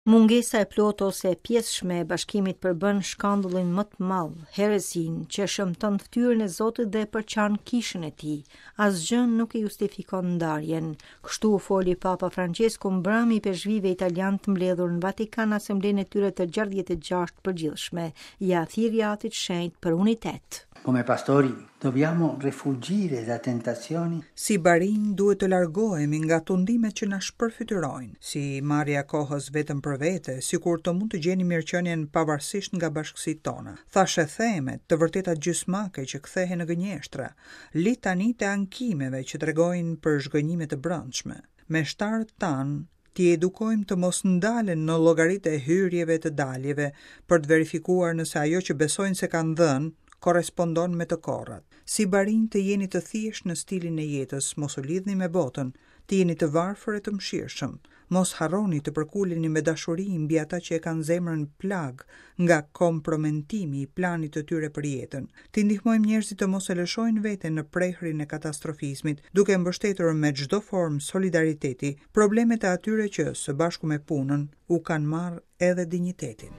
Mungesa e plot ose e pjesshme e bashkimit përbën shkandullin më të madh, heresin që shëmton ftyrën e Zotit dhe përçan kishën e tij. Asgjë nuk e justifikon ndarjen. Kështu foli Papa Francesco mbrëmje i peshqvive italian të mbledhur në Vatikan asamblenë e tyre të 66 përgjithshme, ja thirrja atit shenjt për unitet. Come pastori dobbiamo rifuggire da tentazioni. Si barinj duhet të largohemi nga tundimet që na shpërfytyrojnë, si marrja kohës vetëm për vete, sikur të mund të gjeni mirëqenien pavarësisht nga bashkësitë tona. Thashë themet, të vërtetat gjysmake që kthehen në gënjeshtra, litanitë e ankimeve që tregojnë për zhgënjime të brendshme. Me shtarët tanë t'i edukojmë të mos ndalen në llogaritë e hyrjeve të daljeve për të verifikuar nëse ajo që besojnë se kanë dhënë korrespondon me të korrat. Si barinj të jeni të thjesht në stilin e jetës, mos u lidhni me botën, të jeni të varfër e të mëshirshëm. Mos harroni të përkuleni me dashuri mbi ata që e kanë zemrën plag nga komprometimi i planit të tyre për jetën. Të ndihmojmë njerëzit të mos e lëshojnë veten në prehrin e katastrofizmit, duke mbështetur me çdo formë solidariteti problemet e atyre që, së bashku me punën, u kanë marrë edhe dinjitetin.